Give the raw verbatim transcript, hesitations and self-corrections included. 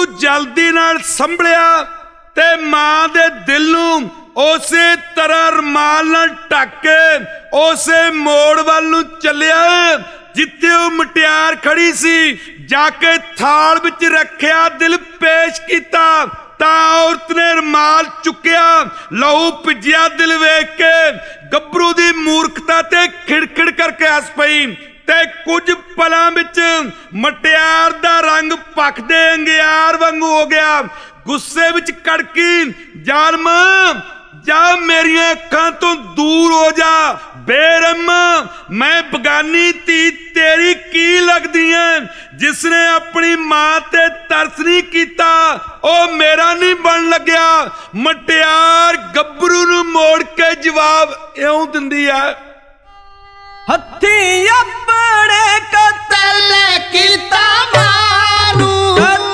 जल्दी नाल संभलिया ते मां दे दिल नूं उसे तरह रमाल नाल ढक के उसे मोड़ वल नूं चलिया जिथे वो मुटियार खड़ी सी। जाके थाल विच रखिया, दिल पेश किया तां औरत ने रमाल चुकिया, लहू भिजिया दिल वेख के गब्बरू दी मूर्खता ते खिड़खिड़ करके हस पई ते कुछ पलां विच मटियार दा रंग भखदे अंगियार वांगू हो गया। गुस्से विच कड़की, जान मां जा मेरियां अखां तो दूर हो जा, बेरहम मैं बगानी धी तेरी की लगदी है, जिसने अपनी मां ते तरस नहीं कीता ओ मेरा नहीं बन लग्या। मटियार गब्बरू नूं मोड़ के जवाब इउं दिंदी है, हत्थी अपने कतल कीता मानू